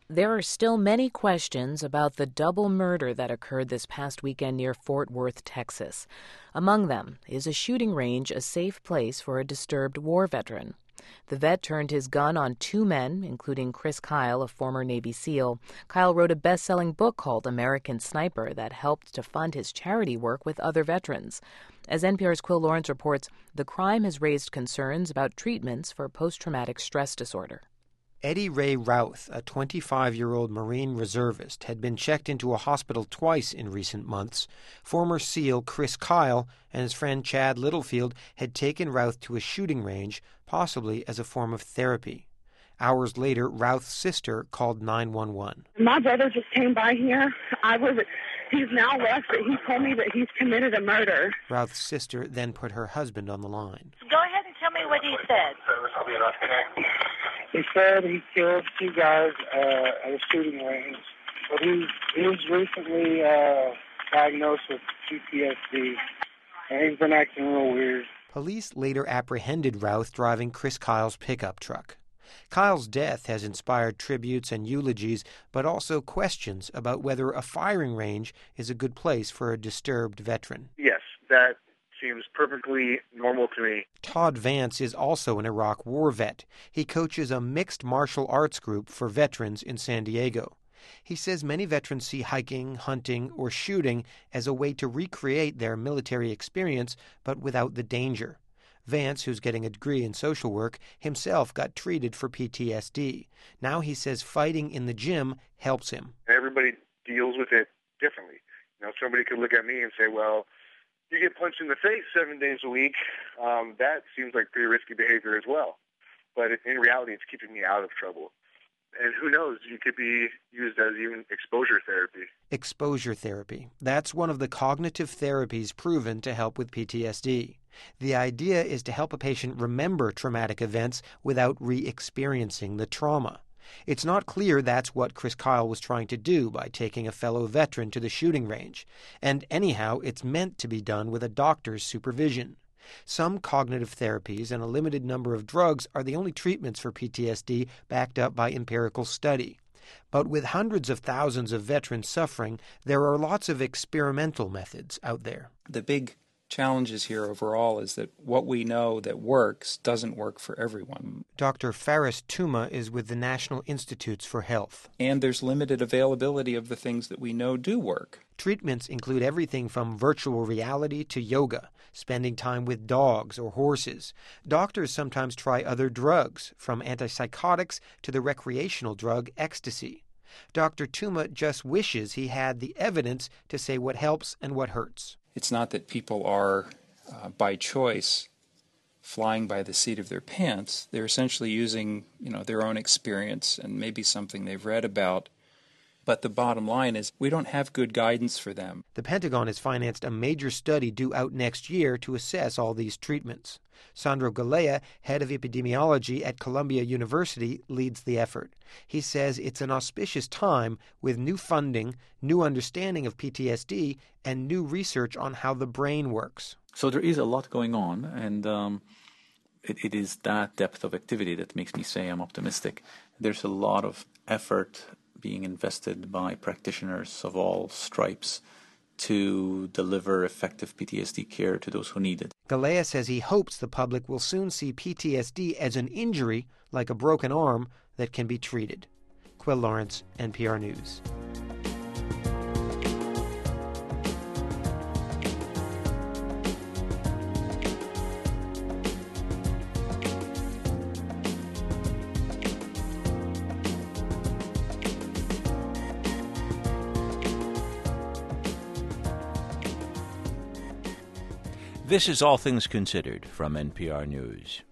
There are still many questions about the double murder that occurred this past weekend near Fort Worth, Texas. Among them, is a shooting range a safe place for a disturbed war veteran? The vet turned his gun on two men, including Chris Kyle, a former Navy SEAL. Kyle wrote a best-selling book called American Sniper that helped to fund his charity work with other veterans. As NPR's Quill Lawrence reports, the crime has raised concerns about treatments for post-traumatic stress disorder. Eddie Ray Routh, a 25-year-old Marine reservist, had been checked into a hospital twice in recent months. Former SEAL Chris Kyle and his friend Chad Littlefield had taken Routh to a shooting range, possibly as a form of therapy. Hours later, Routh's sister called 911. My brother just came by here. He's now left, but he told me that he's committed a murder. Routh's sister then put her husband on the line. Go ahead and tell me what he said. He said he killed two guys at a shooting range, but he was recently diagnosed with PTSD, and he's been acting real weird. Police later apprehended Routh driving Chris Kyle's pickup truck. Kyle's death has inspired tributes and eulogies, but also questions about whether a firing range is a good place for a disturbed veteran. Yes, that seems perfectly normal to me. Todd Vance is also an Iraq war vet. He coaches a mixed martial arts group for veterans in San Diego. He says many veterans see hiking, hunting, or shooting as a way to recreate their military experience, but without the danger. Vance, who's getting a degree in social work, himself got treated for PTSD. Now he says fighting in the gym helps him. Everybody deals with it differently. Somebody could look at me and say, well, you get punched in the face 7 days a week. That seems like pretty risky behavior as well. But in reality, it's keeping me out of trouble. And who knows, you could be used as even exposure therapy. Exposure therapy. That's one of the cognitive therapies proven to help with PTSD. The idea is to help a patient remember traumatic events without re-experiencing the trauma. It's not clear that's what Chris Kyle was trying to do by taking a fellow veteran to the shooting range. And anyhow, it's meant to be done with a doctor's supervision. Some cognitive therapies and a limited number of drugs are the only treatments for PTSD backed up by empirical study. But with hundreds of thousands of veterans suffering, there are lots of experimental methods out there. The big challenges here overall is that what we know that works doesn't work for everyone. Dr. Faris Touma is with the National Institutes for Health. And there's limited availability of the things that we know do work. Treatments include everything from virtual reality to yoga, spending time with dogs or horses. Doctors sometimes try other drugs, from antipsychotics to the recreational drug ecstasy. Dr. Touma just wishes he had the evidence to say what helps and what hurts. It's not that people are, by choice, flying by the seat of their pants. They're essentially using, their own experience and maybe something they've read about. But the bottom line is we don't have good guidance for them. The Pentagon has financed a major study due out next year to assess all these treatments. Sandro Galea, head of epidemiology at Columbia University, leads the effort. He says it's an auspicious time with new funding, new understanding of PTSD, and new research on how the brain works. So there is a lot going on, and it is that depth of activity that makes me say I'm optimistic. There's a lot of effort being invested by practitioners of all stripes to deliver effective PTSD care to those who need it. Galea says he hopes the public will soon see PTSD as an injury, like a broken arm, that can be treated. Quill Lawrence, NPR News. This is All Things Considered from NPR News.